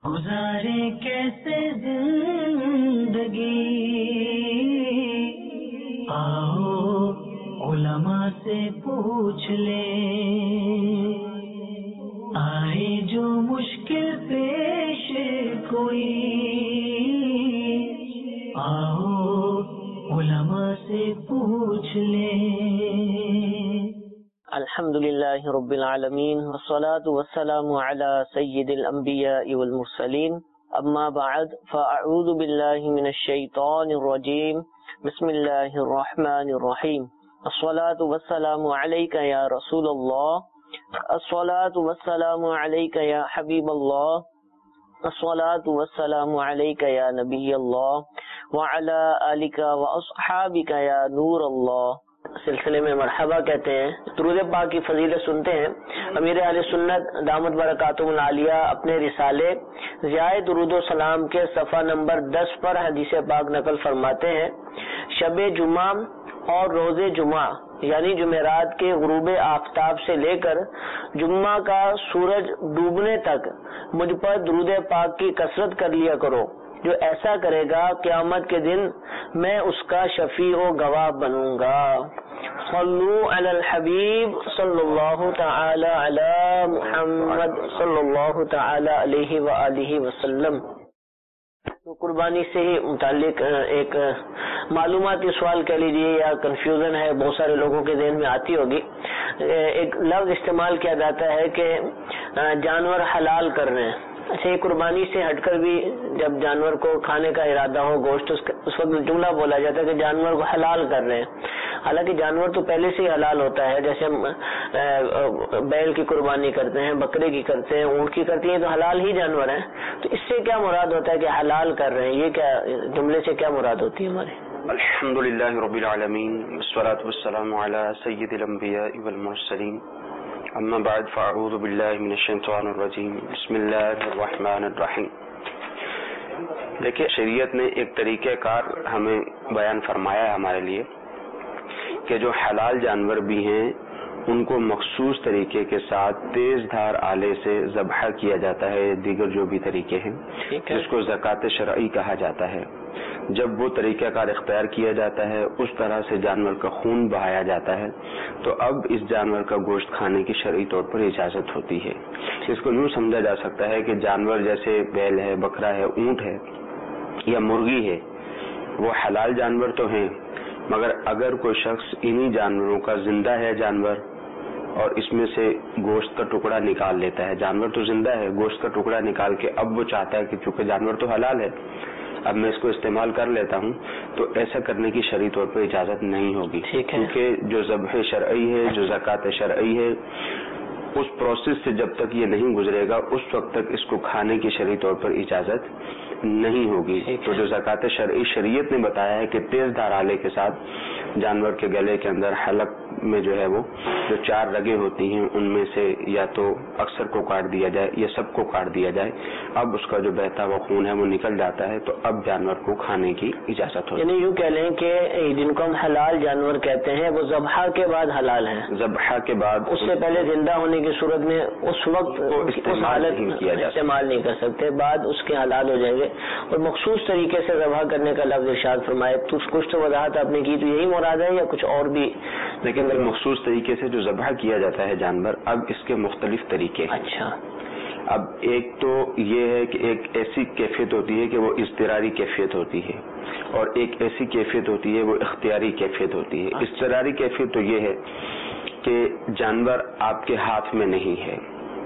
گزارے کیسے زندگی، آؤ علماء سے پوچھ لیں، آئے جو مشکل پیش کوئی، آؤ علماء سے پوچھ لیں۔ الحمدللہ رب العالمین والصلاة والسلام علی سید الانبیاء والمرسلین، اما بعد فاعوذ باللہ من الشیطان الرجیم، بسم اللہ الرحمن الرحیم۔ الصلاة والسلام علیک یا رسول اللہ، الصلاة والسلام علیک یا حبیب اللہ، الصلاة والسلام علیک یا نبی اللہ، وعلی آلک واصحابک یا نور اللہ۔ سلسلے میں مرحبا کہتے ہیں، درود پاک کی فضیلت سنتے ہیں۔ امیر اہل سنت دامت برکاتہم العالیہ اپنے رسالے ضیاء درود و سلام کے صفحہ نمبر 10 پر حدیث پاک نقل فرماتے ہیں، شب جمعہ اور روز جمعہ یعنی جمعرات کے غروب آفتاب سے لے کر جمعہ کا سورج ڈوبنے تک مجھ پر درود پاک کی کثرت کر لیا کرو، جو ایسا کرے گا قیامت کے دن میں اس کا شفیع و گواہ بنوں گا۔ صلو علی الحبیب صلی اللہ تعالی علی محمد صلی اللہ تعالی علیہ وآلہ وسلم۔ تو قربانی سے ہی متعلق ایک معلوماتی سوال کہہ لیجیے یا کنفیوژن ہے، بہت سارے لوگوں کے ذہن میں آتی ہوگی۔ ایک لفظ استعمال کیا جاتا ہے کہ جانور حلال کر رہے ہیں۔ اچھا، یہ قربانی سے ہٹ کر بھی جب جانور کو کھانے کا ارادہ ہو گوشت، اس وقت جملہ بولا جاتا ہے کہ جانور کو حلال کر رہے ہیں، حالانکہ جانور تو پہلے سے ہی حلال ہوتا ہے۔ جیسے ہم بیل کی قربانی کرتے ہیں، بکرے کی کرتے ہیں، اونٹ کی کرتی ہیں، تو حلال ہی جانور ہیں۔ تو اس سے کیا مراد ہوتا ہے کہ حلال کر رہے ہیں؟ یہ کیا جملے سے کیا مراد ہوتی ہے ہماری؟ الحمدللہ رب العالمین والصلاة والسلام علی سید الانبیاء والمرسلین، اما بعد فاعوذ باللہ من الشیطان الرجیم، بسم اللہ الرحمن الرحیم۔ دیکھیں، شریعت نے ایک طریقہ کار ہمیں بیان فرمایا ہے ہمارے لیے کہ جو حلال جانور بھی ہیں ان کو مخصوص طریقے کے ساتھ تیز دھار آلے سے ذبح کیا جاتا ہے، دیگر جو بھی طریقے ہیں جس کو زکوٰۃ شرعی کہا جاتا ہے۔ جب وہ طریقہ کار اختیار کیا جاتا ہے، اس طرح سے جانور کا خون بہایا جاتا ہے، تو اب اس جانور کا گوشت کھانے کی شرعی طور پر اجازت ہوتی ہے۔ اس کو یوں سمجھا جا سکتا ہے کہ جانور جیسے بیل ہے، بکرا ہے، اونٹ ہے یا مرغی ہے، وہ حلال جانور تو ہیں، مگر اگر کوئی شخص انہی جانوروں کا زندہ ہے جانور اور اس میں سے گوشت کا ٹکڑا نکال لیتا ہے، جانور تو زندہ ہے، گوشت کا ٹکڑا نکال کے اب وہ چاہتا ہے کہ چونکہ جانور تو حلال ہے، اب میں اس کو استعمال کر لیتا ہوں، تو ایسا کرنے کی شرعی طور پر اجازت نہیں ہوگی، کیونکہ جو ذبح شرعی ہے، جو زکوٰۃ شرعی ہے، اس پروسیس سے جب تک یہ نہیں گزرے گا اس وقت تک اس کو کھانے کی شرعی طور پر اجازت نہیں ہوگی۔ تو جو زکوٰۃ شرعی شریعت نے بتایا ہے کہ تیز دھار آلے کے ساتھ جانور کے گلے کے اندر حلق میں جو ہے وہ جو 4 رگیں ہوتی ہیں ان میں سے یا تو اکثر کو کاٹ دیا جائے یا سب کو کاٹ دیا جائے، اب اس کا جو بہتا ہوا خون ہے وہ نکل جاتا ہے، تو اب جانور کو کھانے کی اجازت ہوتی ہے۔ یعنی یوں کہہ لیں کہ جن کو ہم حلال جانور کہتے ہیں وہ ذبح کے بعد حلال ہیں، ذبح کے بعد، اس سے پہلے زندہ ہونے کی صورت میں اس وقت اس حالت استعمال نہیں کر سکتے، بعد اس کے حلال ہو جائیں گے۔ اور مخصوص طریقے سے ذبح کرنے کا لفظ ارشاد فرمائے، کچھ تو وضاحت آپ نے کی، تو یہی مراد ہے یا کچھ اور بھی؟ لیکن مخصوص طریقے سے جو ذبح کیا جاتا ہے جانور، اب اس کے مختلف طریقے ہیں۔ اچھا، اب ایک تو یہ ہے کہ ایک ایسی کیفیت ہوتی ہے کہ وہ اضطراری کیفیت ہوتی ہے، اور ایک ایسی کیفیت ہوتی ہے وہ اختیاری کیفیت ہوتی ہے۔ اضطراری کیفیت تو یہ ہے کہ جانور آپ کے ہاتھ میں نہیں ہے،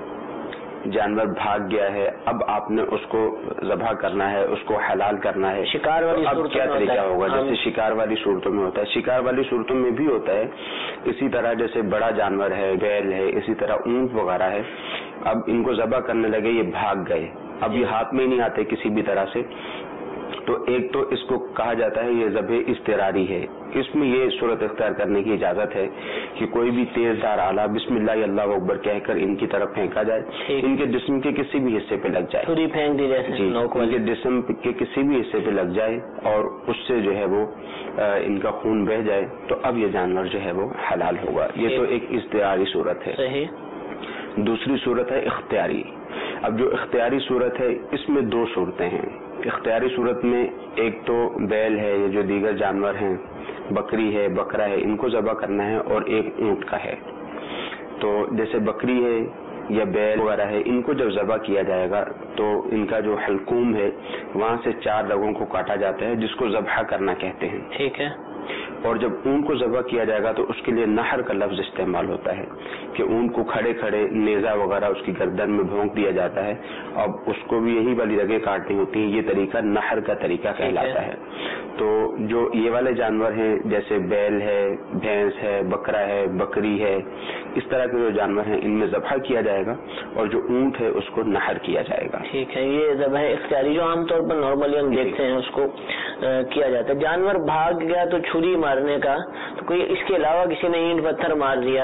جانور بھاگ گیا ہے، اب آپ نے اس کو ذبح کرنا ہے، اس کو حلال کرنا ہے۔ شکار والی اب کیا طریقہ ہوگا؟ جیسے شکار والی صورتوں میں ہوتا ہے، شکار والی صورتوں میں بھی ہوتا ہے، اسی طرح جیسے بڑا جانور ہے، بیل ہے، اسی طرح اونٹ وغیرہ ہے، اب ان کو ذبح کرنے لگے، یہ بھاگ گئے، اب یہ ہاتھ میں ہی نہیں آتے کسی بھی طرح سے، تو ایک تو اس کو کہا جاتا ہے یہ ذبح اضطراری ہے۔ اس میں یہ صورت اختیار کرنے کی اجازت ہے کہ کوئی بھی تیز دھار آلہ بسم اللہ اللہ اکبر کہہ کر ان کی طرف پھینکا جائے، ان کے جسم کے کسی بھی حصے پہ لگ جائے، چھری پھینک دی جیسے، جی، ان کے جسم کے کسی بھی حصے پہ لگ جائے اور اس سے جو ہے وہ ان کا خون بہہ جائے، تو اب یہ جانور جو ہے وہ حلال ہوگا۔ یہ تو ایک اضطراری صورت ہے۔ صحیح۔ دوسری صورت ہے اختیاری۔ اب جو اختیاری صورت ہے اس میں دو صورتیں ہیں. اختیاری صورت میں ایک تو بیل ہے یا جو دیگر جانور ہیں، بکری ہے، بکرا ہے، ان کو ذبح کرنا ہے، اور ایک اونٹ کا ہے. تو جیسے بکری ہے یا بیل وغیرہ ہے، ان کو جب ذبح کیا جائے گا تو ان کا جو حلقوم ہے وہاں سے 4 رگوں کو کاٹا جاتا ہے، جس کو ذبح کرنا کہتے ہیں. ٹھیک ہے. اور جب اونٹ کو ذبح کیا جائے گا تو اس کے لیے نحر کا لفظ استعمال ہوتا ہے کہ اونٹ کو کھڑے کھڑے نیزہ وغیرہ اس کی گردن میں بھونک دیا جاتا ہے. اب اس کو بھی یہی والی رگیں کاٹنی ہوتی ہیں. یہ طریقہ نحر کا طریقہ کہلاتا ہے. تو جو یہ والے جانور ہیں جیسے بیل ہے، بھینس ہے، بکرا ہے، بکری ہے، اس طرح کے جو جانور ہیں ان میں ذبح کیا جائے گا، اور جو اونٹ ہے اس کو نحر کیا جائے گا. ٹھیک ہے. یہ ذبح اختیاری جو عام طور پر نارملی ہم دیکھتے ہیں اس کو کیا جاتا ہے. جانور بھاگ گیا تو چھری مارنے کا، تو کوئی اس کے علاوہ کسی نے اینٹ پتھر مار دیا،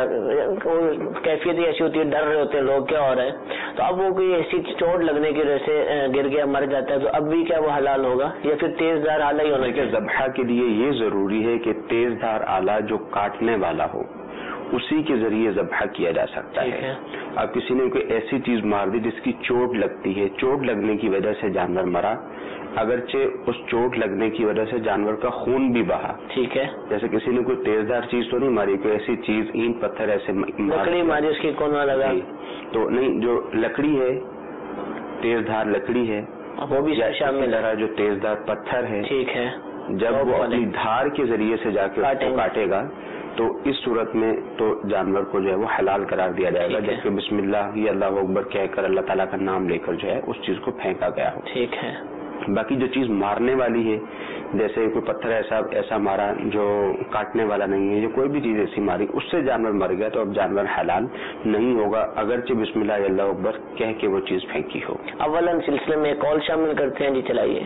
کیفیت ایسی ہوتی ہے، ڈر رہے ہوتے ہیں لوگ کیا ہو رہا ہے، تو اب وہ کوئی ایسی چوٹ لگنے کی وجہ سے گر گیا، مر جاتا ہے، تو اب بھی کیا وہ حلال ہوگا یا پھر تیز دھار آلہ ہی ہونا چاہیے؟ ذبح کے لیے یہ ضروری ہے کہ تیز دھار آلہ جو کاٹنے والا ہو اسی کے ذریعے ذبح کیا جا سکتا ہے. اب کسی نے کوئی ایسی چیز مار دی جس کی چوٹ لگتی ہے، چوٹ لگنے کی وجہ سے جانور مرا، اگرچہ اس چوٹ لگنے کی وجہ سے جانور کا خون بھی بہا. ٹھیک ہے. جیسے کسی نے کوئی تیز دھار چیز تو نہیں ماری، کوئی ایسی چیز اینٹ پتھر ایسے لکڑی ماری، اس کی کون لگا تو نہیں، جو لکڑی ہے، تیز دھار لکڑی ہے وہ بھی شامل ہے، جو تیز دھار پتھر ہے. ٹھیک ہے. جب وہ اپنی دھار کے ذریعے سے جا کے کاٹے گا تو اس صورت میں تو جانور کو جو ہے وہ حلال قرار دیا جائے گا، جبکہ بسم اللہ یا اللہ اکبر کہہ کر اللہ تعالیٰ کا نام لے کر جو ہے اس چیز کو پھینکا گیا ہو. ٹھیک ہے. باقی جو چیز مارنے والی ہے، جیسے کوئی پتھر ایسا مارا جو کاٹنے والا نہیں ہے، یا کوئی بھی چیز ایسی ماری اس سے جانور مر گیا، تو اب جانور حلال نہیں ہوگا اگرچہ بسم اللہ یا اللہ اکبر کہہ کے وہ چیز پھینکی ہو. اولاً سلسلے میں کال شامل کرتے ہیں. جی چلائیے.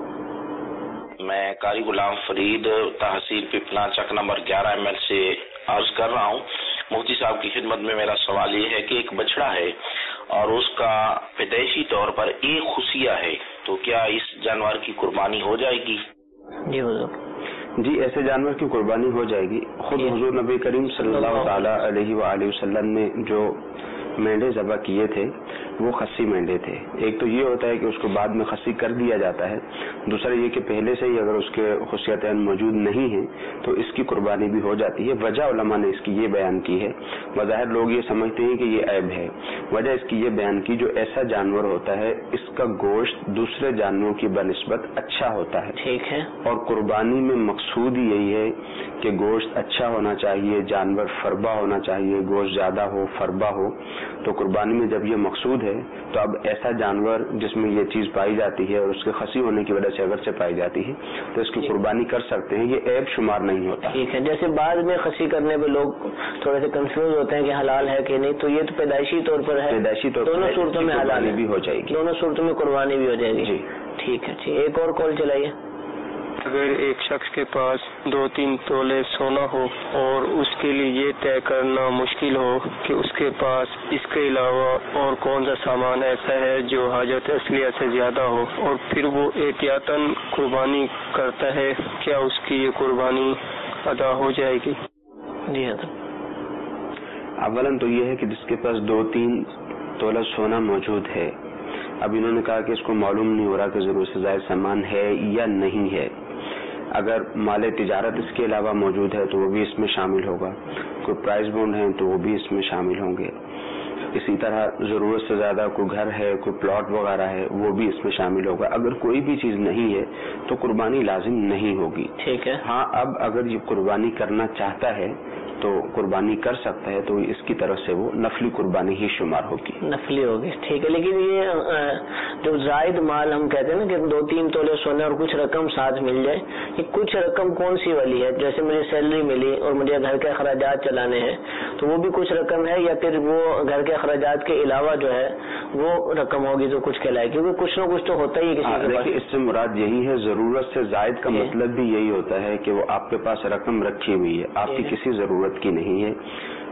میں قاری غلام فرید تحصیل پپنا چک نمبر 11 ML سے عرض کر رہا ہوں. مفتی صاحب کی خدمت میں میرا سوال یہ ہے کہ ایک بچڑا ہے اور اس کا پیدائشی طور پر ایک خصیہ ہے، تو کیا اس جانور کی قربانی ہو جائے گی؟ جی حضور. جی ایسے جانور کی قربانی ہو جائے گی. خود حضور نبی کریم صلی اللہ تعالی علیہ وآلہ وسلم نے جو مینڈے ذبح کیے تھے وہ خصی مینڈے تھے. ایک تو یہ ہوتا ہے کہ اس کو بعد میں خصی کر دیا جاتا ہے، دوسرا یہ کہ پہلے سے ہی اگر اس کے خصیتین موجود نہیں ہیں تو اس کی قربانی بھی ہو جاتی ہے. وجہ علماء نے اس کی یہ بیان کی ہے، بظاہر لوگ یہ سمجھتے ہیں کہ یہ عیب ہے، وجہ اس کی یہ بیان کی جو ایسا جانور ہوتا ہے اس کا گوشت دوسرے جانوروں کی بنسبت اچھا ہوتا ہے. ٹھیک ہے. اور قربانی میں مقصود ہی یہی ہے کہ گوشت اچھا ہونا چاہیے، جانور فربا ہونا چاہیے، گوشت زیادہ ہو، فربا ہو. تو قربانی میں جب یہ مقصود ہے تو اب ایسا جانور جس میں یہ چیز پائی جاتی ہے اور اس کے خصی ہونے کی وجہ سے اگرچہ پائی جاتی ہے تو اس کی قربانی کر سکتے ہیں، یہ عیب شمار نہیں ہوتا. ٹھیک ہے. جیسے بعد میں خصی کرنے پہ لوگ تھوڑے سے کنفیوز ہوتے ہیں کہ حلال ہے کہ نہیں، تو یہ تو پیدائشی طور پر ہے، پیدائشی طور پر دونوں صورتوں میں حلال بھی ہو جائے گی، دونوں صورتوں میں قربانی بھی ہو جائے گی. جی ٹھیک ہے. ٹھیک. ایک اور کال چلائیے. اگر ایک شخص کے پاس 2-3 تولے سونا ہو اور اس کے لیے یہ طے کرنا مشکل ہو کہ اس کے پاس اس کے علاوہ اور کون سا سامان ایسا ہے جو حاجت اصلیہ سے زیادہ ہو، اور پھر وہ احتیاطاً قربانی کرتا ہے، کیا اس کی یہ قربانی ادا ہو جائے گی؟ جی حضرت. اولاً تو یہ ہے کہ جس کے پاس 2-3 تولہ سونا موجود ہے، اب انہوں نے کہا کہ اس کو معلوم نہیں ہو رہا کہ ضرورت سے زائد سامان ہے یا نہیں ہے. اگر مال تجارت اس کے علاوہ موجود ہے تو وہ بھی اس میں شامل ہوگا، کوئی پرائز بونڈ ہیں تو وہ بھی اس میں شامل ہوں گے. اسی طرح ضرورت سے زیادہ کوئی گھر ہے، کوئی پلاٹ وغیرہ ہے، وہ بھی اس میں شامل ہوگا. اگر کوئی بھی چیز نہیں ہے تو قربانی لازم نہیں ہوگی. ٹھیک ہے. ہاں اب اگر یہ قربانی کرنا چاہتا ہے تو قربانی کر سکتا ہے، تو اس کی طرف سے وہ نفلی قربانی ہی شمار ہوگی. نفلی ہوگی. ٹھیک ہے. لیکن یہ جو زائد مال ہم کہتے ہیں نا کہ 2-3 تولے سونے اور کچھ رقم ساتھ مل جائے، یہ کچھ رقم کون سی والی ہے؟ جیسے مجھے سیلری ملی اور مجھے گھر کے اخراجات چلانے ہیں تو وہ بھی کچھ رقم ہے، یا پھر وہ گھر کے اخراجات کے علاوہ جو ہے وہ رقم ہوگی تو کچھ کہلائے؟ کیونکہ کچھ نہ کچھ تو ہوتا ہی ہے کسی کے پاس. اس سے مراد یہی ہے، ضرورت سے زائد کا مطلب بھی یہی ہوتا ہے کہ وہ آپ کے پاس رقم رکھی ہوئی ہے، آپ کی کسی ضرورت کی نہیں ہے.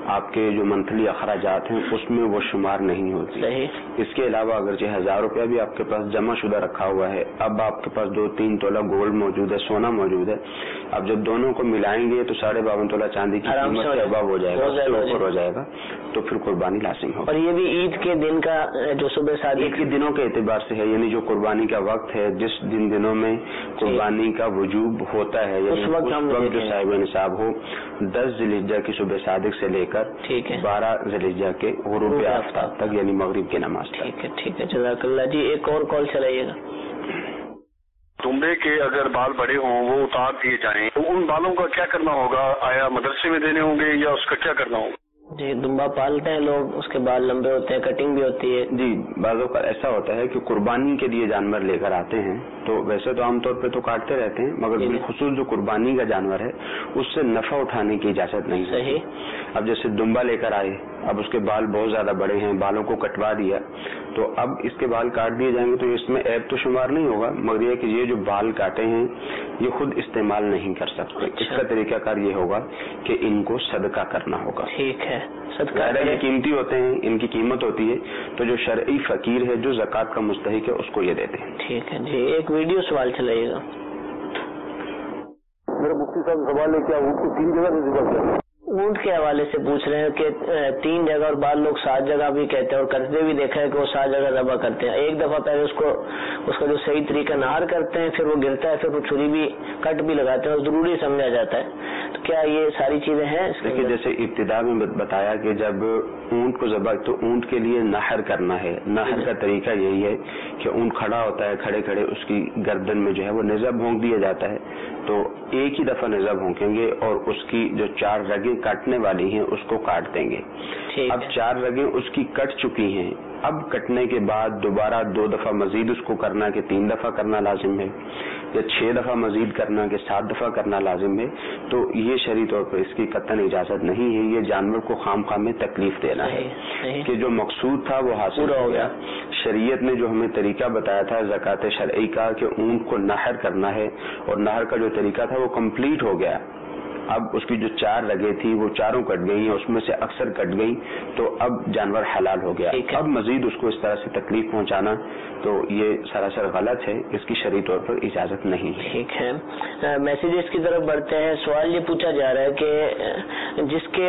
آپ کے جو منتھلی اخراجات ہیں اس میں وہ شمار نہیں ہوتی. اس کے علاوہ اگرچہ 1000 روپیہ بھی آپ کے پاس جمع شدہ رکھا ہوا ہے, اب آپ کے پاس 2-3 تولہ گولڈ موجود ہے, سونا موجود ہے, اب جب دونوں کو ملائیں گے تو 52.5 تولہ چاندی کی قیمت سے اباب ہو جائے گا, اس سے اوپر ہو جائے گا, تو پھر قربانی لازم ہوگا. اور یہ بھی عید کے دن کا جو صبح صادق عید کے دنوں کے اعتبار سے ہے, یعنی جو قربانی کا وقت ہے, جس دنوں میں قربانی کا وجوب ہوتا ہے, یعنی اس وقت جو صاحب نصاب ہو 10 ذی الحجہ کی صبح صادق سے لے کر 12 ذی الحجہ کے غروب آفتاب تک, یعنی مغرب کی نماز. ٹھیک ہے, جزاک اللہ جی. ایک اور کال چلائیے گا. دمبے کے اگر بال بڑے ہوں وہ اتار دیے جائیں تو ان بالوں کا کیا کرنا ہوگا؟ آیا مدرسے میں دینے ہوں گے یا اس کا کیا کرنا ہوگا؟ جی, دمبا پالتے ہیں لوگ, اس کے بال لمبے ہوتے ہیں, کٹنگ بھی ہوتی ہے. جی, بعضوں کا ایسا ہوتا ہے کہ قربانی کے لیے جانور لے کر آتے ہیں تو ویسے تو عام طور پہ تو کاٹتے رہتے ہیں, مگر بالخصوص جو قربانی کا جانور ہے اس سے نفع اٹھانے کی اجازت نہیں ہے. صحیح. اب جیسے دمبا لے کر آئے, اب اس کے بال بہت زیادہ بڑے ہیں, بالوں کو کٹوا دیا, تو اب اس کے بال کاٹ دیے جائیں گے تو اس میں عیب تو شمار نہیں ہوگا, مگر یہ کہ یہ جو بال کاٹے ہیں یہ خود استعمال نہیں کر سکتے. اس کا طریقہ کار یہ ہوگا کہ ان کو صدقہ کرنا ہوگا. ٹھیک ہے, صدقہ یہ قیمتی ہوتے ہیں, ان کی قیمت ہوتی ہے, تو جو شرعی فقیر ہے جو زکوٰۃ کا مستحق ہے اس کو یہ دیتے ہیں. ٹھیک ہے جی. ایک ویڈیو سوال چلائیے گا. میرا مفتی صاحب سوال ہے, کیا اونٹ کو 3 جگہ سے ذبح کیا؟ اونٹ کے حوالے سے پوچھ رہے ہیں کہ 3 جگہ اور بعض لوگ 7 جگہ بھی کہتے ہیں, اور کرتے بھی دیکھا ہے کہ وہ 7 جگہ ذبح کرتے ہیں. ایک دفعہ پہلے اس کا جو صحیح طریقہ نہار کرتے ہیں, پھر وہ گرتا ہے, پھر وہ چھری بھی کٹ بھی لگاتے ہیں, اور ضروری سمجھا جاتا ہے. تو کیا یہ ساری چیزیں ہیں؟ دیکھیے, جیسے ابتدا میں بتایا کہ جب اونٹ کو ذبح, تو اونٹ کے لیے نہر کرنا ہے. نہر کا طریقہ یہی ہے کہ اونٹ کھڑا ہوتا ہے, کھڑے کھڑے اس کی گردن میں جو ہے وہ نیزہ بھونک دیا جاتا ہے, تو ایک ہی دفعہ نیزہ بھونکیں گے اور اس کی جو 4 رگیں کاٹنے والی ہیں اس کو کاٹ دیں گے. اب 4 رگیں اس کی کٹ چکی ہیں, اب کٹنے کے بعد دوبارہ 2 دفعہ مزید اس کو کرنا کہ 3 دفعہ کرنا لازم ہے, یا 6 دفعہ مزید کرنا کہ 7 دفعہ کرنا لازم ہے. تو یہ شرعی طور پر اس کی قطعاً اجازت نہیں ہے. یہ جانور کو خام خواہ میں تکلیف دینا ہے کہ جو مقصود تھا وہ حاصل ہو گیا. شریعت نے جو ہمیں طریقہ بتایا تھا زکوٰۃ شرعی کا کہ اونٹ کو نہر کرنا ہے, اور نہر کا جو طریقہ تھا وہ کمپلیٹ ہو گیا. اب اس کی جو 4 رگیں تھی وہ چاروں کٹ گئی, اس میں سے اکثر کٹ گئی, تو اب جانور حلال ہو گیا. اب مزید اس کو اس طرح سے تکلیف پہنچانا تو یہ سراسر غلط ہے, اس کی شرعی طور پر اجازت نہیں ہے. ٹھیک ہے, میسیجز کی طرف بڑھتے ہیں. سوال یہ پوچھا جا رہا ہے کہ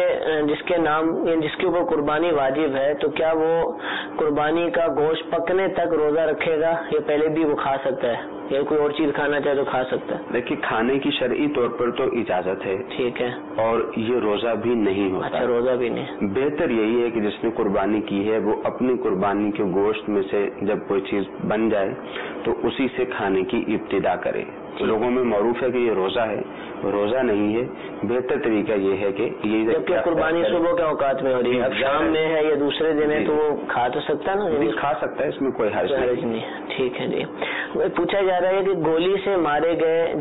جس کے نام جس کے اوپر قربانی واجب ہے, تو کیا وہ قربانی کا گوشت پکنے تک روزہ رکھے گا, یا پہلے بھی وہ کھا سکتا ہے, یا کوئی اور چیز کھانا چاہے تو کھا سکتا ہے؟ دیکھیے, کھانے کی شرعی طور پر تو اجازت ہے. ٹھیک ہے, اور یہ روزہ بھی نہیں ہوتا. اچھا, روزہ بھی نہیں. بہتر یہی ہے کہ جس نے قربانی کی ہے وہ اپنی قربانی کے گوشت میں سے جب کوئی چیز بن جائے تو اسی سے کھانے کی ابتدا کرے. لوگوں میں معروف ہے کہ یہ روزہ ہے, روزہ نہیں ہے. بہتر طریقہ یہ ہے کہ یہ جبکہ قربانی صبح کے اوقات میں ہو رہی ہے, اب شام میں ہے یا دوسرے دن ہے, تو وہ کھا تو سکتا ہے نا؟ کھا سکتا ہے, اس میں کوئی حرج نہیں. ٹھیک ہے جی. پوچھا جا رہا ہے کہ گولی سے مارے گئے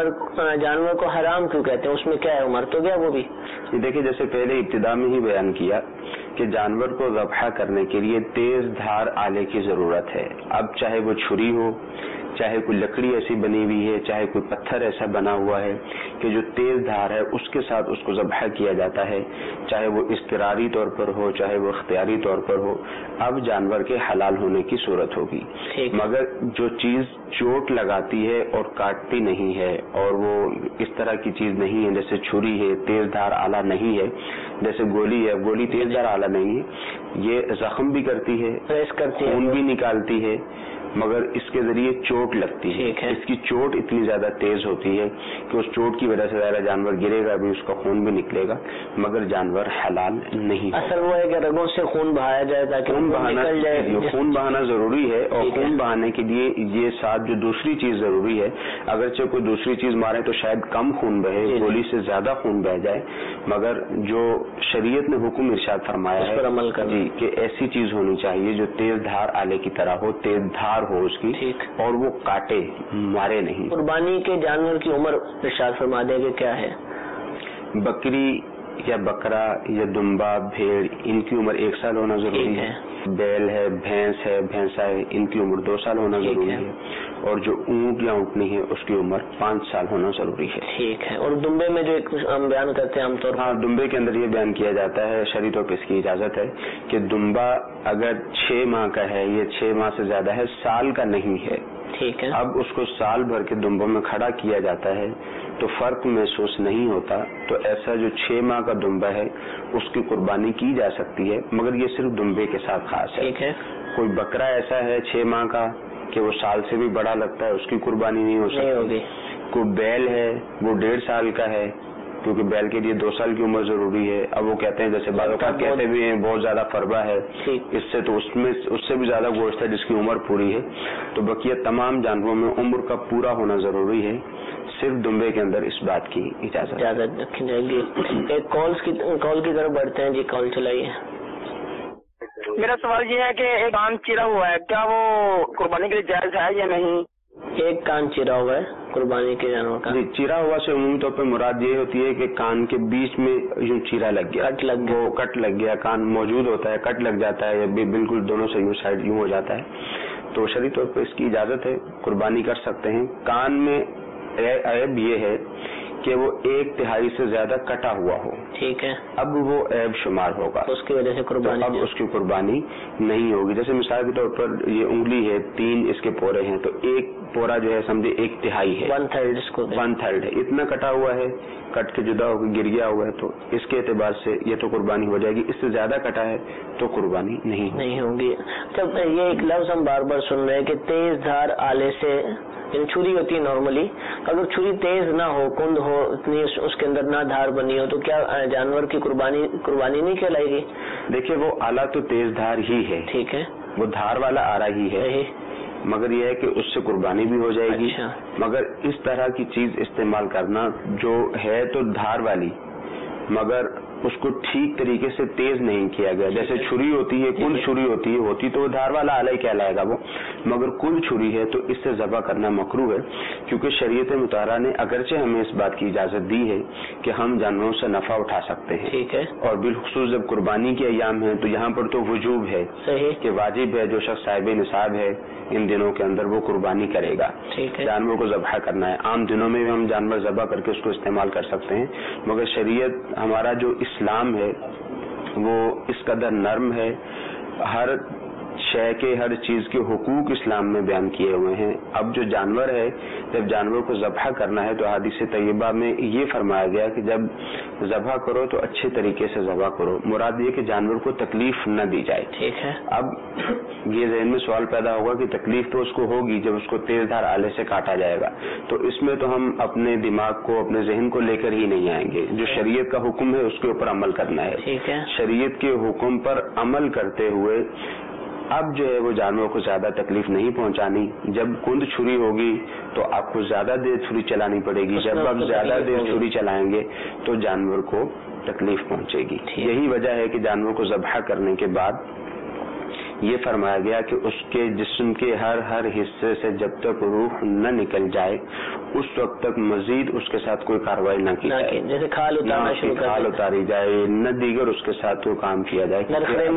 جانور کو حرام کیوں کہتے ہیں, اس میں کیا ہے, مر تو گیا وہ بھی؟ دیکھیے, جیسے پہلے ابتدا میں ہی بیان کیا کہ جانور کو ذبح کرنے کے لیے تیز دھار آلے کی ضرورت ہے. اب چاہے وہ چھری ہو, چاہے کوئی لکڑی ایسی بنی ہوئی ہے, چاہے کوئی پتھر ایسا بنا ہوا ہے کہ جو تیز دھار ہے اس کے ساتھ اس کو ذبح کیا جاتا ہے, چاہے وہ اضطراری طور پر ہو چاہے وہ اختیاری طور پر ہو, اب جانور کے حلال ہونے کی صورت ہوگی. مگر جو چیز چوٹ لگاتی ہے اور کاٹتی نہیں ہے, اور وہ اس طرح کی چیز نہیں ہے جیسے چھری ہے, تیز دھار آلہ نہیں ہے, جیسے گولی ہے, گولی تیز دھار آلہ نہیں ہے, یہ زخم بھی کرتی ہے, خون بھی نکالتی ہے, مگر اس کے ذریعے چوٹ لگتی ہے. اس کی چوٹ اتنی زیادہ تیز ہوتی ہے کہ اس چوٹ کی وجہ سے ظاہر جانور گرے گا بھی, اس کا خون بھی نکلے گا, مگر جانور حلال نہیں. اصل وہ ہے کہ رگوں سے خون بہایا جائے تاکہ خون بہانا ضروری ہے, اور خون بہانے کے لیے یہ ساتھ جو دوسری چیز ضروری ہے, اگرچہ کوئی دوسری چیز مارے تو شاید کم خون بہے, گولی سے زیادہ خون بہ جائے, مگر جو شریعت نے حکم ارشاد فرمایا ہے عمل جی کہ ایسی چیز ہونی چاہیے جو تیز دھار آلے کی طرح ہو, تیز دھار ہو اس کی, اور وہ کاٹے مارے نہیں. قربانی کے جانور کی عمر ارشاد فرما دیں کہ کیا ہے؟ بکری یا بکرا یا دمبا, بھیڑ, ان کی عمر 1 سال ہونا ضروری ہے. بیل ہے, بھینس ہے, بھینسا ہے, ان کی عمر 2 سال ہونا ضروری ہے. اور جو اونٹ یا اونٹنی ہے اس کی عمر 5 سال ہونا ضروری ہے. ٹھیک ہے. اور دمبے میں جو ایک ہم بیان کرتے ہیں عام طور پر, ہاں دمبے کے اندر یہ بیان کیا جاتا ہے, شرعی طور پہ اس کی اجازت ہے کہ دمبا اگر 6 ماہ کا ہے, یہ 6 ماہ سے زیادہ ہے, سال کا نہیں ہے, ٹھیک ہے, اب اس کو سال بھر کے دمبوں میں کھڑا کیا جاتا ہے تو فرق محسوس نہیں ہوتا, تو ایسا جو 6 ماہ کا دمبا ہے اس کی قربانی کی جا سکتی ہے, مگر یہ صرف دمبے کے ساتھ خاص ہے. ٹھیک ہے. کوئی بکرا ایسا ہے 6 ماہ کا کہ وہ سال سے بھی بڑا لگتا ہے, اس کی قربانی نہیں ہو سکتی. کوئی بیل ہے وہ 1.5 سال کا ہے, کیونکہ بیل کے لیے 2 سال کی عمر ضروری ہے. اب وہ کہتے ہیں جیسے بعض اوقات کہتے بھی ہیں بہت زیادہ فربا ہے, اس سے تو اس سے بھی زیادہ گوشت ہے جس کی عمر پوری ہے. تو بقیہ تمام جانوروں میں عمر کا پورا ہونا ضروری ہے, صرف دمبے کے اندر اس بات کی اجازت رکھی جائے گی. ایک کال کی طرف بڑھتے ہیں جی. کال چلائیے. میرا سوال یہ ہے کہ ایک کان چیرا ہوا ہے, کیا وہ قربانی کے لیے جائز ہے یا نہیں؟ ایک کان چیرا ہوا ہے قربانی کے جانور کا. جی, چیرا ہوا سے عمومی طور پہ مراد یہ ہوتی ہے کہ کان کے بیچ میں یوں چیرا لگ گیا, وہ کٹ لگ گیا, کان موجود ہوتا ہے, کٹ لگ جاتا ہے, یا بالکل دونوں سے یوں سائڈ یوں ہو جاتا ہے, تو شرعی طور پہ اس کی اجازت ہے, قربانی کر سکتے ہیں. کان میں عیب یہ ہے کہ وہ 1/3 سے زیادہ کٹا ہوا ہو. ٹھیک ہے. اب وہ عیب شمار ہوگا, اس کی وجہ سے قربانی, اب اس کی قربانی نہیں ہوگی. جیسے مثال کے طور پر یہ انگلی ہے, 3 اس کے پورے ہیں, تو ایک پورا جو ہے سمجھے 1/3 ہے, 1/3 اس کو 1/3 ہے, اتنا کٹا ہوا ہے, کٹ کے جدا ہو کے گر گیا ہوا ہے, تو اس کے اعتبار سے یہ تو قربانی ہو جائے گی. اس سے زیادہ کٹا ہے تو قربانی نہیں ہوگی. جب یہ ایک لفظ ہم بار بار سن رہے ہیں کہ تیز دھار آلے سے, یعنی چھری ہوتی ہے نارملی, اگر چھری تیز نہ ہو, کند ہو, اتنی اس کے اندر نہ دھار بنی ہو, تو کیا جانور کی قربانی نہیں کہلائے گی؟ دیکھیے وہ آلہ تو تیز دھار ہی ہے, ٹھیک ہے, وہ دھار والا آ رہا ہی ہے, مگر یہ ہے کہ اس سے قربانی بھی ہو جائے گی. مگر اس طرح کی چیز استعمال کرنا جو ہے تو دھار والی, مگر اس کو ٹھیک طریقے سے تیز نہیں کیا گیا. جیسے چھری ہوتی ہے, کل چھری ہوتی تو وہ دھار والا آلہ ہی کہلائے گا وہ, مگر کل چھری ہے تو اس سے ذبح کرنا مکروہ ہے, کیونکہ شریعت مطہرہ نے اگرچہ ہمیں اس بات کی اجازت دی ہے کہ ہم جانوروں سے نفع اٹھا سکتے ہیں, ٹھیک ہے, اور بالخصوص جب قربانی کے ایام ہیں تو یہاں پر تو وجوب ہے کہ واجب ہے, جو شخص صاحب نصاب ہے ان دنوں کے اندر وہ قربانی کرے گا, جانور کو ذبح کرنا ہے. عام دنوں میں بھی ہم جانور ذبح کر کے اس کو استعمال کر سکتے ہیں, مگر شریعت ہمارا جو اسلام ہے وہ اس قدر نرم ہے, ہر شے کے, ہر چیز کے حقوق اسلام میں بیان کیے ہوئے ہیں. اب جو جانور ہے, جب جانور کو ذبح کرنا ہے تو حدیث طیبہ میں یہ فرمایا گیا کہ جب ذبح کرو تو اچھے طریقے سے ذبح کرو, مراد یہ کہ جانور کو تکلیف نہ دی جائے. ٹھیک ہے. اب یہ ذہن میں سوال پیدا ہوگا کہ تکلیف تو اس کو ہوگی جب اس کو تیز دھار آلے سے کاٹا جائے گا, تو اس میں تو ہم اپنے دماغ کو, اپنے ذہن کو لے کر ہی نہیں آئیں گے. جو شریعت کا حکم ہے اس کے اوپر عمل کرنا ہے. ٹھیک ہے. شریعت کے حکم پر عمل کرتے ہوئے اب جو ہے وہ جانوروں کو زیادہ تکلیف نہیں پہنچانی. جب کند چھری ہوگی تو آپ کو زیادہ دیر چھری چلانی پڑے گی, جب آپ زیادہ دیر چھری چلائیں گے تو جانور کو تکلیف پہنچے گی. یہی وجہ ہے کہ جانور کو ذبح کرنے کے بعد یہ فرمایا گیا کہ اس کے جسم کے ہر حصے سے جب تک روح نہ نکل جائے اس وقت تک مزید اس کے ساتھ کوئی کاروائی نہ کی جائے, جیسے کھال اتاری جائے, نہ دیگر اس کے ساتھ کوئی کام کیا جائے.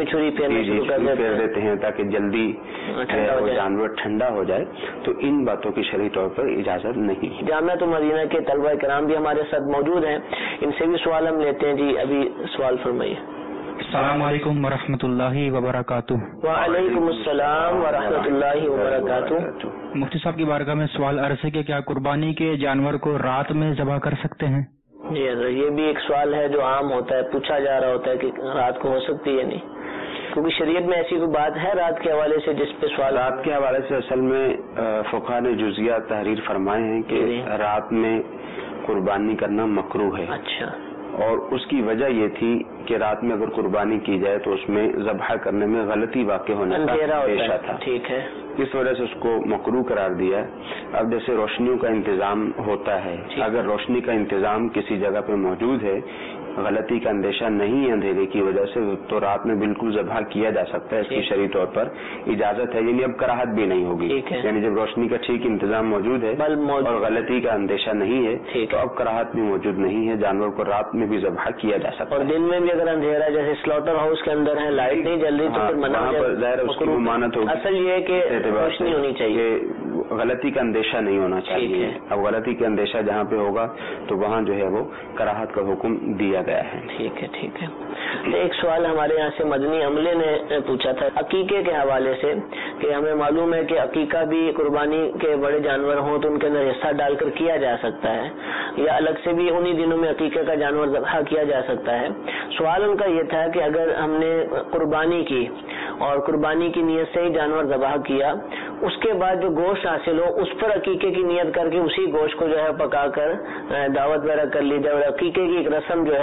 پھیر دیتے ہیں تاکہ جلدی جانور ٹھنڈا ہو جائے, تو ان باتوں کی شرعی طور پر اجازت نہیں. جامعۃ مدینہ کے طلبہ کرام بھی ہمارے ساتھ موجود ہیں, ان سے بھی سوال ہم لیتے ہیں. جی ابھی سوال فرمائیے. السلام علیکم ورحمۃ اللہ وبرکاتہ. وعلیکم السلام ورحمۃ اللہ وبرکاتہ. مفتی صاحب کی بارگاہ میں سوال عرض ہے کہ کیا قربانی کے جانور کو رات میں ذبح کر سکتے ہیں؟ جی حضرت, یہ بھی ایک سوال ہے جو عام ہوتا ہے, پوچھا جا رہا ہوتا ہے کہ رات کو ہو سکتی ہے نہیں, کیونکہ شریعت میں ایسی کوئی بات ہے رات کے حوالے سے جس پہ سوال. رات کے حوالے سے اصل میں فقہاء نے جزیہ تحریر فرمائے ہیں کہ رات میں قربانی کرنا مکروہ ہے. اچھا. اور اس کی وجہ یہ تھی کہ رات میں اگر قربانی کی جائے تو اس میں ذبح کرنے میں غلطی واقع ہونے کا پیشہ تھا. ٹھیک ہے. اس وجہ سے اس کو مکروہ قرار دیا. اب جیسے روشنیوں کا انتظام ہوتا ہے, اگر روشنی کا انتظام کسی جگہ پہ موجود ہے غلطی کا اندیشہ نہیں ہے اندھیرے کی وجہ سے تو رات میں بالکل ذبح کیا جا سکتا ہے، اس کی شرعی طور پر اجازت ہے، یعنی اب کراہت بھی نہیں ہوگی، یعنی جب روشنی کا ٹھیک انتظام موجود ہے اور غلطی کا اندیشہ نہیں ہے تو اب کراہت بھی موجود نہیں ہے، جانور کو رات میں بھی ذبح کیا جا سکتا ہے۔ اور دن میں بھی اگر اندھیرا جیسے سلاٹر ہاؤس کے اندر ہے، لائٹ نہیں جل رہی تو پھر منع وہاں پر ظاہر اس کی ممانعت ہوگی، اصل یہ ہے کہ روشنی ہونی چاہیے، غلطی کا اندیشہ نہیں ہونا چاہیے۔ اب غلطی کا اندیشہ جہاں پہ ہوگا تو وہاں جو ہے وہ کراہت کا حکم دیا گیا ہے۔ ٹھیک ہے ٹھیک ہے۔ ایک سوال ہمارے یہاں سے مدنی عملے نے پوچھا تھا عقیقے کے حوالے سے کہ ہمیں معلوم ہے کہ عقیقہ بھی قربانی کے بڑے جانور ہوں تو ان کے اندر حصہ ڈال کر کیا جا سکتا ہے یا الگ سے بھی انہی دنوں میں عقیقے کا جانور ذبح کیا جا سکتا ہے۔ سوال ان کا یہ تھا کہ اگر ہم نے قربانی کی اور قربانی کی نیت سے ہی جانور ذبح کیا، اس کے بعد جو گوشت حاصل ہو اس پر عقیقے کی نیت کر کے اسی گوشت کو جو ہے پکا کر دعوت وغیرہ کر لی جائے، اور عقیقے کی ایک رسم جو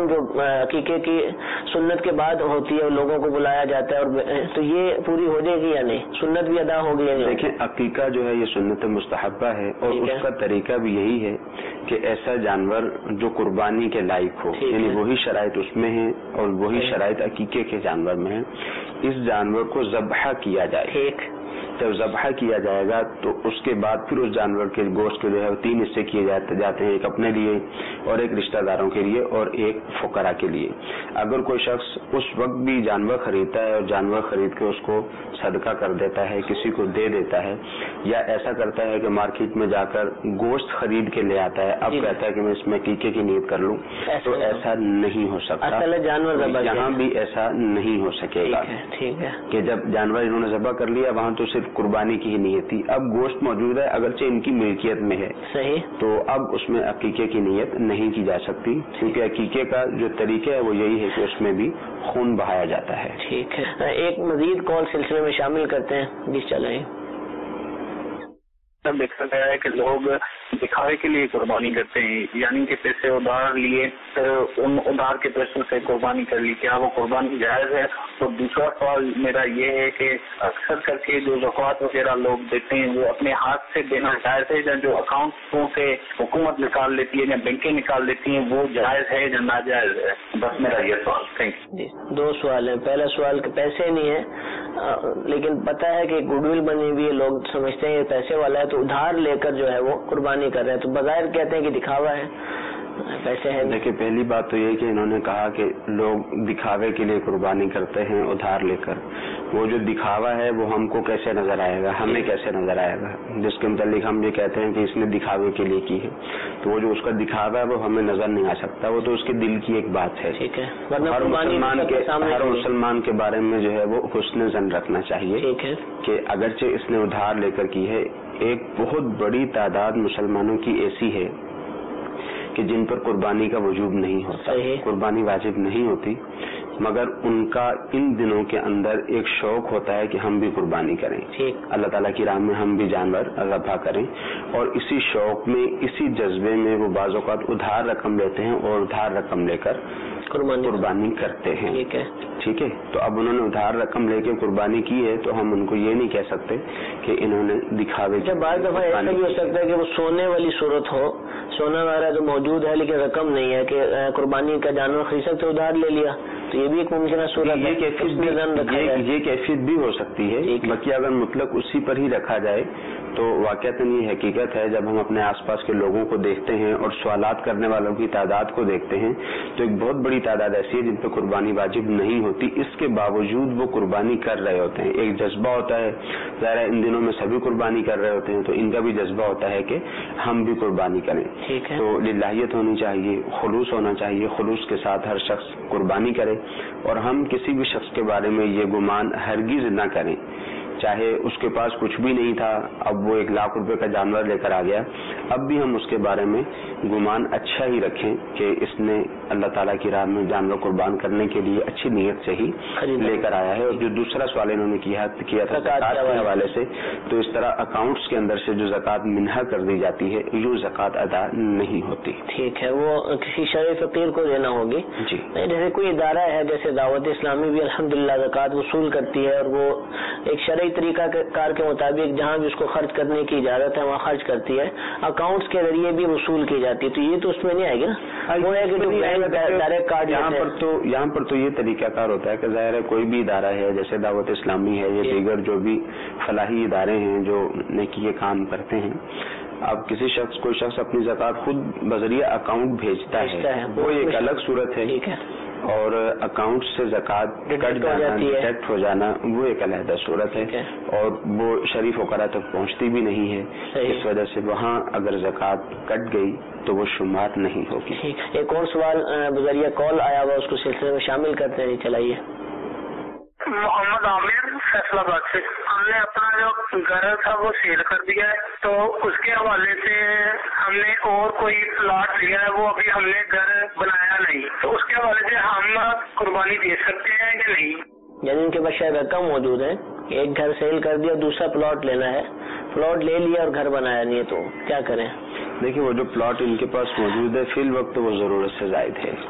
عقیقے کی سنت کے بعد ہوتی ہے، لوگوں کو بلایا جاتا ہے، اور تو یہ پوری ہو جائے گی یا نہیں، سنت بھی ادا ہوگی یا نہیں؟ دیکھیں عقیقہ جو ہے یہ سنت مستحبہ ہے اور اس کا طریقہ بھی یہی ہے کہ ایسا جانور جو قربانی کے لائق ہو، یعنی وہی شرائط اس میں ہیں اور وہی شرائط عقیقے کے جانور میں ہیں، اس جانور کو ذبح کیا جائے۔ جب ذبح کیا جائے گا تو اس کے بعد پھر اس جانور کے گوشت کے جو ہے 3 حصے کیے جاتے ہیں، ایک اپنے لیے اور ایک رشتہ داروں کے لیے اور ایک فقراء کے لیے۔ اگر کوئی شخص اس وقت بھی جانور خریدتا ہے اور جانور خرید کے اس کو صدقہ کر دیتا ہے، کسی کو دے دیتا ہے، یا ایسا کرتا ہے کہ مارکیٹ میں جا کر گوشت خرید کے لے آتا ہے، اب کہتا ہے کہ میں اس میں عقیقے کی نیت کر لوں، تو ایسا نہیں ہو سکتا، یہاں بھی ایسا نہیں ہو سکے گا کہ جب جانور انہوں نے ذبح کر لیا وہاں تو صرف قربانی کی ہی نیت تھی، اب گوشت موجود ہے اگرچہ ان کی ملکیت میں ہے تو اب اس میں عقیقے کی نیت نہیں کی جا سکتی، کیونکہ عقیقے کا جو طریقہ ہے وہ یہی ہے کہ اس میں بھی خون بہایا جاتا ہے۔ ٹھیک ہے، ایک مزید کال سلسلے میں شامل کرتے ہیں، جی چلائیں۔ سب دیکھا گیا ہے کہ لوگ دکھاوے کے لیے قربانی کرتے ہیں، یعنی کہ پیسے ادھار لیے ان ادھار کے پیسوں سے قربانی کر لی، کیا وہ قربانی جائز ہے؟ تو دوسرا سوال میرا یہ ہے کہ اکثر کر کے جو زکوٰۃ وغیرہ لوگ دیتے ہیں وہ اپنے ہاتھ سے دینا جائز ہے، یا جو اکاؤنٹوں سے حکومت نکال لیتی ہے یا بینکیں نکال لیتی ہیں وہ جائز ہے یا ناجائز ہے؟ بس میرا یہ سوال۔ Thank you. 2 سوال ہیں۔ پہلا سوال کہ پیسے نہیں ہیں لیکن پتہ ہے کہ گڈ ول بنی ہوئی ہے، لوگ سمجھتے ہیں یہ پیسے والا ہے تو ادھار لے کر جو ہے وہ قربانی کر رہے ہیں، تو بظاہر کہتے ہیں کہ دکھاوا ہے، پیسے ہیں۔ دیکھیں پہلی بات تو یہ کہ انہوں نے کہا کہ لوگ دکھاوے کے لیے قربانی کرتے ہیں ادھار لے کر، وہ جو دکھاوا ہے وہ ہم کو کیسے نظر آئے گا، ہمیں کیسے نظر آئے گا، جس کے متعلق ہم یہ کہتے ہیں کہ اس نے دکھاوے کے لیے کی ہے، تو وہ جو اس کا دکھاوا ہے وہ ہمیں نظر نہیں آ سکتا، وہ تو اس کے دل کی ایک بات ہے۔ ٹھیک ہے، ہر مسلمان کے بارے میں جو ہے وہ حسن ظن رکھنا چاہیے کہ اگرچہ اس نے ادھار لے کر کی ہے، ایک بہت بڑی تعداد مسلمانوں کی ایسی ہے کہ جن پر قربانی کا وجوب نہیں ہوتا، قربانی واجب نہیں ہوتی، مگر ان کا ان دنوں کے اندر ایک شوق ہوتا ہے کہ ہم بھی قربانی کریں، اللہ تعالیٰ کی راہ میں ہم بھی جانور ذبح کریں، اور اسی شوق میں اسی جذبے میں وہ بعض اوقات ادھار رقم لیتے ہیں اور ادھار رقم لے کر قربانی کرتے ہیں۔ ٹھیک ہے، تو اب انہوں نے ادھار رقم لے کے قربانی کی ہے تو ہم ان کو یہ نہیں کہہ سکتے کہ انہوں نے دکھاوے کی۔ بعض دفعہ ایسا بھی ہو سکتا ہے کہ وہ سونے والی صورت ہو، سونا وغیرہ تو موجود ہے لیکن رقم نہیں ہے کہ قربانی کا جانور خرید سکتے ادھار لے لیا، تو یہ بھی ایک ممکنہ صورت ہے۔ یہ کیفیت بھی ہو سکتی ہے، باقی اگر مطلق اسی پر ہی رکھا جائے تو واقعتاً یہ حقیقت ہے، جب ہم اپنے آس پاس کے لوگوں کو دیکھتے ہیں اور سوالات کرنے والوں کی تعداد کو دیکھتے ہیں تو ایک بہت بڑی تعداد ایسی ہے جن پہ قربانی واجب نہیں ہوتی، اس کے باوجود وہ قربانی کر رہے ہوتے ہیں۔ ایک جذبہ ہوتا ہے، ظاہر ہے ان دنوں میں سبھی قربانی کر رہے ہوتے ہیں تو ان کا بھی جذبہ ہوتا ہے کہ ہم بھی قربانی کریں، تو للہیت ہونی چاہیے، خلوص ہونا چاہیے، خلوص کے ساتھ ہر شخص قربانی کرے، اور ہم کسی بھی شخص کے بارے میں یہ گمان ہرگز نہ کریں، چاہے اس کے پاس کچھ بھی نہیں تھا، اب وہ 1 لاکھ روپے کا جانور لے کر آ گیا، اب بھی ہم اس کے بارے میں گمان اچھا ہی رکھیں کہ اس نے اللہ تعالیٰ کی راہ میں جانور قربان کرنے کے لیے اچھی نیت سے ہی لے کر آیا ہے۔ اور جو دوسرا سوال انہوں نے کیا تھا زکوٰۃ کے حوالے سے، تو اس طرح اکاؤنٹس کے اندر سے جو زکوٰۃ منہا کر دی جاتی ہے یوں زکوٰۃ ادا نہیں ہوتی۔ ٹھیک ہے، وہ کسی شرعی فقیر کو دینا ہوگی۔ جی، جیسے کوئی ادارہ ہے جیسے دعوت اسلامی بھی الحمدللہ زکوٰۃ وصول کرتی ہے اور وہ ایک شرعی شرعی طریقہ کار کے مطابق جہاں بھی اس کو خرچ کرنے کی اجازت ہے وہاں خرچ کرتی ہے، اکاؤنٹس کے ذریعے بھی وصول کی جاتی ہے، تو یہ تو اس میں نہیں آئے گی نا؟ وہ ہے کہ جو ڈائریکٹ کارڈ یہاں پر تو یہ طریقہ کار ہوتا ہے کہ ظاہر ہے کوئی بھی ادارہ ہے جیسے دعوت اسلامی ہے یا دیگر جو بھی فلاحی ادارے ہیں جو نیکی کے کام کرتے ہیں، اب کوئی شخص اپنی زکوٰۃ خود بذریعہ اکاؤنٹ بھیجتا ہے، وہ ایک الگ صورت ہے، اور اکاؤنٹ سے زکوٰۃ کٹ جانا، ڈیڈکٹ ہو جانا، وہ ایک علیحدہ صورت ہے، اور وہ شریف وقراء تک پہنچتی بھی نہیں ہے، اس وجہ سے وہاں اگر زکوٰۃ کٹ گئی تو وہ شمار نہیں ہوگی۔ ایک اور سوال بذریعہ کال آیا ہوا، اس کو سلسلے میں شامل کرتے ہیں، چلائیے۔ محمد عامر فیصل آباد سے، ہم نے اپنا جو گھر تھا وہ سیل کر دیا ہے، تو اس کے حوالے سے ہم نے اور کوئی پلاٹ لیا ہے، وہ ابھی ہم نے گھر بنایا نہیں، تو اس کے حوالے سے ہم قربانی دے سکتے ہیں کہ نہیں؟ یعنی ان کے پاس شاید رقم موجود ہے، ایک گھر سیل کر دیا، دوسرا پلاٹ لینا ہے، پلاٹ لے لیا اور گھر بنایا نہیں ہے، تو کیا کریں؟ دیکھیں وہ جو پلاٹ ان کے پاس موجود ہے فی الوقت وہ ضرورت سے زائد ہے،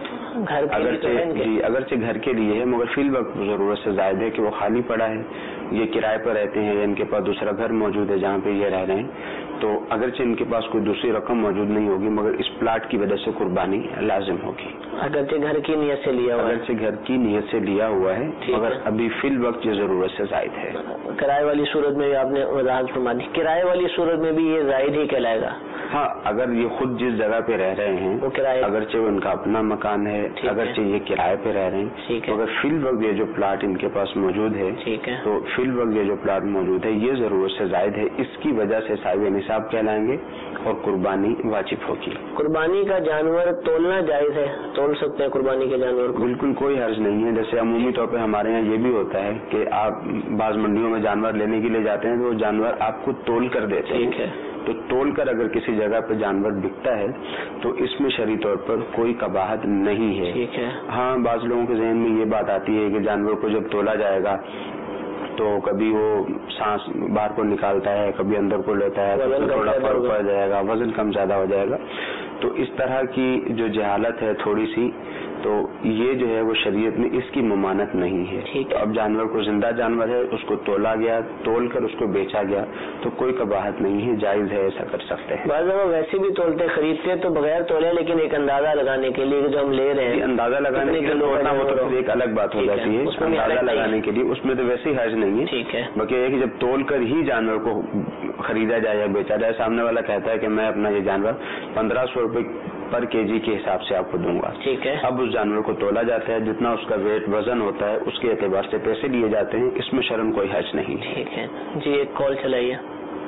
اگرچہ گھر کے لیے ہے مگر فی الوقت ضرورت سے زائد ہے کہ وہ خالی پڑا ہے، یہ کرائے پر رہتے ہیں یا ان کے پاس دوسرا گھر موجود ہے جہاں پہ یہ رہ رہے ہیں، تو اگرچہ ان کے پاس کوئی دوسری رقم موجود نہیں ہوگی مگر اس پلاٹ کی وجہ سے قربانی لازم ہوگی، اگرچہ گھر کی نیت سے لیا ہوا ہے مگر ابھی فی الوقت یہ ضرورت سے زائد ہے۔ کرائے والی صورت میں بھی آپ نے وضاحت فرما دی، کرائے والی صورت میں بھی یہ زائد ہی کہلائے گا؟ ہاں، اگر یہ خود جس جگہ پہ رہ رہے ہیں وہ کرائے، اگرچہ ان کا اپنا مکان ہے، اگرچہ یہ کرائے پہ رہ رہے ہیں، مگر فی الوقت یہ جو پلاٹ ان کے پاس موجود ہے، تو فی الوقت یہ جو پلاٹ موجود ہے یہ ضرورت سے زائد ہے، اس کی وجہ سے صاحب نصاب کہلائیں گے اور قربانی واجب ہوگی۔ قربانی کا جانور تولنا جائز ہے؟ تول سکتے ہیں قربانی کے جانور کو؟ بالکل کوئی حرج نہیں ہے، جیسے عمومی طور پہ ہمارے یہاں یہ بھی ہوتا ہے کہ آپ بعض منڈیوں میں جانور لینے کے لیے جاتے ہیں تو وہ جانور آپ کو تول کر دیتے ہیں، تو تول کر اگر کسی جگہ پہ جانور بکتا ہے تو اس میں شرعی طور پر کوئی قباحت نہیں ہے۔ ہاں، بعض لوگوں کے ذہن میں یہ بات آتی ہے کہ جانور کو جب تولا جائے گا تو کبھی وہ سانس باہر کو نکالتا ہے، کبھی اندر کو لیتا ہے، تو تھوڑا فرق پڑ جائے گا، وزن کم زیادہ ہو جائے گا، تو اس طرح کی جو جہالت ہے تھوڑی سی، تو یہ جو ہے وہ شریعت میں اس کی ممانت نہیں ہے۔ اب جانور کو زندہ جانور ہے، اس کو تولا گیا، تول کر اس کو بیچا گیا تو کوئی قباحت نہیں ہے، جائز ہے، ایسا کر سکتے ہیں۔ بعض دفعہ ویسے بھی تولتے خریدتے تو بغیر تولے، لیکن ایک اندازہ لگانے کے لیے جو ہم لے رہے ہیں، اندازہ لگانے کے لیے ایک الگ بات ہو جاتی ہے، اندازہ لگانے کے لیے اس میں تو ویسے ہی حرج نہیں ہے، ٹھیک ہے، باقی یہ کہ جب تول کر ہی جانور کو خریدا جائے یا بیچا جائے، سامنے والا کہتا ہے کہ میں اپنا یہ جانور 1500 روپے پر کے جی کے حساب سے آپ کو دوں گا، ٹھیک ہے، اب اس جانور کو تولا جاتا ہے، جتنا اس کا ویٹ وزن ہوتا ہے اس کے اعتبار سے پیسے لیے جاتے ہیں، اس میں شرم کوئی حرج نہیں۔ ٹھیک ہے جی، ایک کال چلائیے۔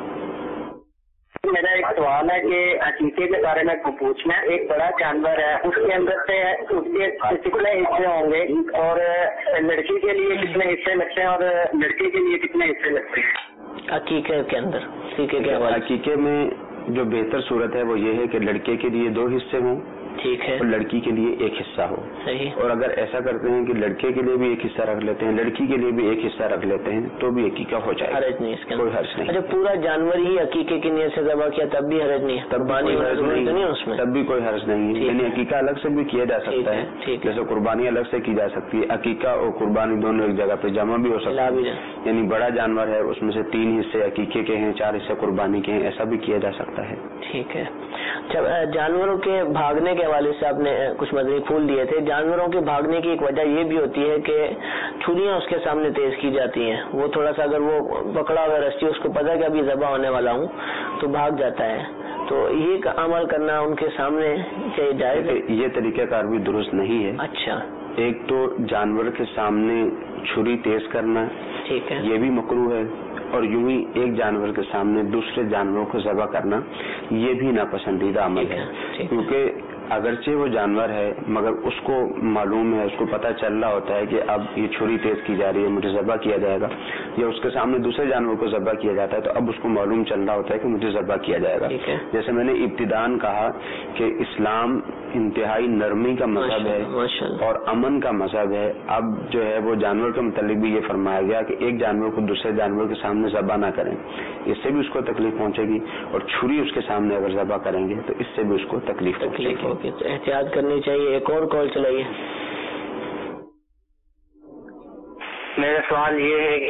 میرا ایک سوال ہے کہ عقیقے کے بارے میں پوچھنا ہے، ایک بڑا جانور ہے، اس کے اندر سے اس کے کتنے حصے ہوں گے اور لڑکی کے لیے کتنے حصے لگتے ہیں اور لڑکے کے لیے کتنے حصے لگتے ہیں عقیقے کے اندر؟ عقیقے میں جو بہتر صورت ہے وہ یہ ہے کہ لڑکے کے لیے 2 حصے ہوں، ٹھیک ہے، اور لڑکی کے لیے 1 حصہ ہو، صحیح، اور اگر ایسا کرتے ہیں کہ لڑکے کے لیے بھی 1 حصہ رکھ لیتے ہیں، لڑکی کے لیے بھی 1 حصہ رکھ لیتے ہیں تو بھی عقیقہ ہو جائے گا، حرج نہیں، اس کا کوئی حرج نہیں۔ اچھا، پورا جانور ہی عقیقے کی نیت سے ذبح کیا تب بھی حرج نہیں ہے؟ تب بھی کوئی حرج نہیں ہے، یعنی عقیقہ الگ سے بھی کیا جا سکتا ہے، جیسے قربانی الگ سے کی جا سکتی ہے، عقیقہ اور قربانی دونوں ایک جگہ پہ جمع بھی ہو سکتا ہے، یعنی بڑا جانور ہے اس میں سے 3 حصے عقیقے کے ہیں، 4 حصے قربانی کے ہیں، ایسا بھی کیا جا سکتا ہے۔ ٹھیک ہے۔ جانوروں کے بھاگنے کے حوالے سے آپ نے کچھ مدنی پھول دیے تھے، جانوروں کے بھاگنے کی ایک وجہ یہ بھی ہوتی ہے کہ چھریاں اس کے سامنے تیز کی جاتی ہیں، وہ تھوڑا سا اگر وہ پکڑا ہوا رسی اس کو پتا کہ ابھی ذبح ہونے والا ہوں تو بھاگ جاتا ہے، تو یہ عمل کرنا ان کے سامنے کیا جائز ہے؟ یہ طریقہ کار بھی درست نہیں ہے۔ اچھا، ایک تو جانور کے سامنے چھری تیز کرنا، ٹھیک ہے، یہ بھی مکروہ ہے، اور یوں ہی ایک جانور کے سامنے دوسرے جانوروں کو ذبح کرنا یہ بھی ناپسندیدہ عمل ہے، کیونکہ اگرچہ وہ جانور ہے مگر اس کو معلوم ہے، اس کو پتہ چل رہا ہوتا ہے کہ اب یہ چھری تیز کی جا رہی ہے، مجھے ذبح کیا جائے گا، یا اس کے سامنے دوسرے جانور کو ذبح کیا جاتا ہے تو اب اس کو معلوم چل رہا ہوتا ہے کہ مجھے ذبح کیا جائے گا۔ جیسے میں نے ابتداءً کہا کہ اسلام انتہائی نرمی کا مذہب ہے اور امن کا مذہب ہے، اب جو ہے وہ جانور کے متعلق بھی یہ فرمایا گیا کہ ایک جانور کو دوسرے جانور کے سامنے ذبح نہ کریں، اس سے بھی اس کو تکلیف پہنچے گی، اور چھری اس کے سامنے اگر ذبح کریں گے تو اس سے بھی اس کو تکلیف پہنچے گی، احتیاط کرنی چاہیے۔ ایک اور کال چلائیے۔ میرا سوال یہ ہے کہ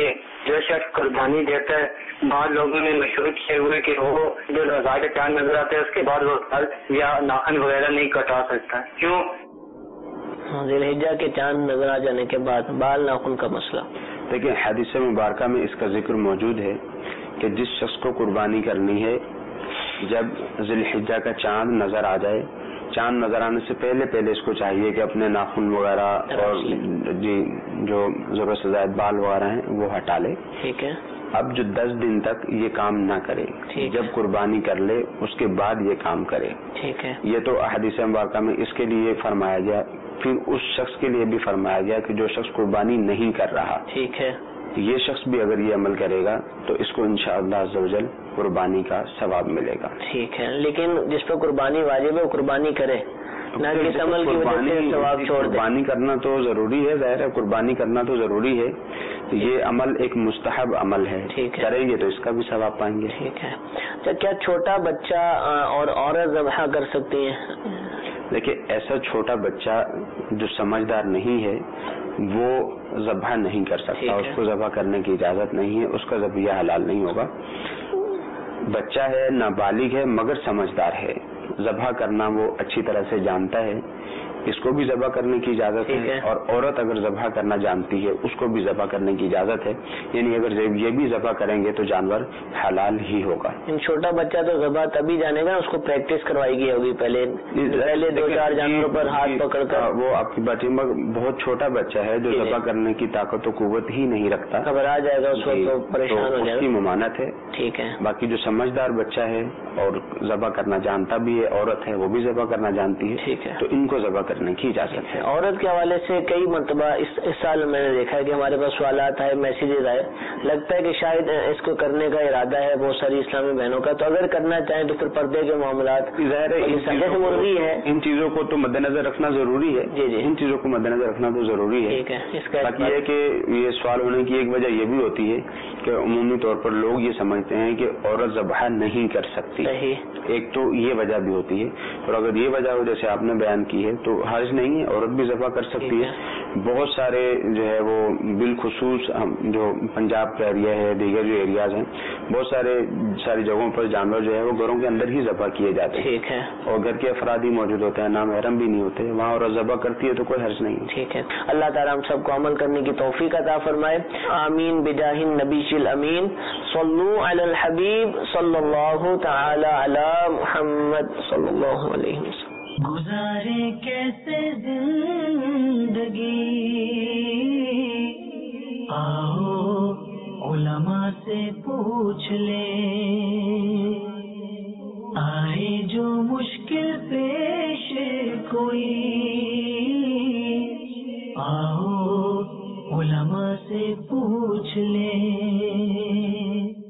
جو شخص قربانی دیتا ہے بعض لوگوں نے مشہور کیے ہوئے کہ وہ جو رضا کے چاند نظر آتے ہیں اس کے بعد وہ پھل یا ناخن وغیرہ نہیں کٹا سکتا، کیوں؟ ذی الحجہ کے چاند نظر آ جانے کے بعد بال ناخن کا مسئلہ، دیکھیں حدیث مبارکہ میں اس کا ذکر موجود ہے کہ جس شخص کو قربانی کرنی ہے جب ذی الحجہ کا چاند نظر آ جائے، چاند نظر آنے سے پہلے اس کو چاہیے کہ اپنے ناخن وغیرہ اور جی جو ضرورت سے زائد بال وغیرہ ہیں وہ ہٹا لے. ٹھیک ہے. اب جو 10 دن تک یہ کام نہ کرے، جب قربانی کر لے اس کے بعد یہ کام کرے. ٹھیک ہے. یہ تو حدیث مبارکہ میں اس کے لیے فرمایا گیا. پھر اس شخص کے لیے بھی فرمایا گیا کہ جو شخص قربانی نہیں کر رہا، ٹھیک ہے، یہ شخص بھی اگر یہ عمل کرے گا تو اس کو انشاءاللہ عز و جل قربانی کا ثواب ملے گا. ٹھیک ہے. لیکن جس پہ قربانی واجب ہے وہ قربانی کرے، نہ کہ عمل کی وجہ سے ثواب چھوڑ دے. قربانی کرنا تو ضروری ہے، ظاہر ہے قربانی کرنا تو ضروری ہے. یہ عمل ایک مستحب عمل ہے، کریں گے تو اس کا بھی ثواب پائیں گے. ٹھیک ہے. اچھا، کیا چھوٹا بچہ اور عورت ذبح کر سکتی ہیں؟ دیکھیں ایسا چھوٹا بچہ جو سمجھدار نہیں ہے وہ ذبح نہیں کر سکتا، اس کو ذبح کرنے کی اجازت نہیں ہے، اس کا ذبیحہ حلال نہیں ہوگا. بچہ ہے، نابالغ ہے مگر سمجھدار ہے، ذبح کرنا وہ اچھی طرح سے جانتا ہے، اس کو بھی ذبح کرنے کی اجازت ہے. اور عورت اگر ذبح کرنا جانتی ہے اس کو بھی ذبح کرنے کی اجازت ہے. یعنی اگر یہ بھی ذبح کریں گے تو جانور حلال ہی ہوگا. چھوٹا بچہ تو ذبح تبھی جانے گا، اس کو پریکٹس کروائی گئی ہوگی پہلے 2-4 جانوروں پر ہاتھ پکڑ کر. وہ آپ کی بات بہت چھوٹا بچہ ہے جو ذبح کرنے کی طاقت و قوت ہی نہیں رکھتا، گھبرا جائے گا اس وقت تو پریشان ہو جائے گا، اس کی ممانعت ہے. ٹھیک ہے. باقی جو سمجھدار بچہ ہے اور ذبح کرنا جانتا بھی ہے، عورت ہے وہ بھی ذبح کرنا جانتی ہے، ٹھیک ہے، تو ان کو ذبح کرنے کی اجازت ہے. عورت کے حوالے سے کئی مرتبہ اس سال میں نے دیکھا ہے کہ ہمارے پاس سوالات آئے، میسیجز آئے، لگتا ہے کہ شاید اس کو کرنے کا ارادہ ہے بہت ساری اسلامی بہنوں کا، تو اگر کرنا چاہیں تو پھر پردے کے معاملات، ظاہر ہے جیسے مرغی ہے، ان چیزوں کو تو مد نظر رکھنا ضروری ہے. جی جی، ان چیزوں کو مد نظر رکھنا تو ضروری ہے. ٹھیک ہے. اس کا باقی یہ کہ یہ سوال ہونے کی ایک وجہ یہ بھی ہوتی ہے کہ عمومی طور پر لوگ یہ سمجھتے ہیں کہ عورت ذبح نہیں کر سکتی. ایک تو یہ وجہ بھی ہوتی ہے، اور اگر یہ وجہ ہو جیسے آپ نے بیان کی ہے تو حرج نہیں ہے، عورت بھی ذبح کر سکتی ہے. بہت سارے جو ہے وہ بالخصوص جو پنجاب کا ایریا ہے، دیگر جو ایریاز ہیں، بہت ساری جگہوں پر جانور جو ہے وہ گھروں کے اندر ہی ذبح کیے جاتے ہیں. ٹھیک ہے. اور گھر کے افراد ہی موجود ہوتے ہیں، نام محرم بھی نہیں ہوتے، وہاں عورت ذبح کرتی ہے تو کوئی حرج نہیں. ٹھیک ہے. اللہ تعالیٰ ہم سب کو عمل کرنے کی توفیق عطا فرمائے. آمین بجاہ النبی الامین. صلو علی الحبیب صلی اللہ تعالی علی محمد صلی اللہ علیہ وسلم. گزارے کیسے زندگی، آؤ علماء سے پوچھ لیں، آئے جو مشکل پیش کوئی، آؤ علماء سے پوچھ لیں.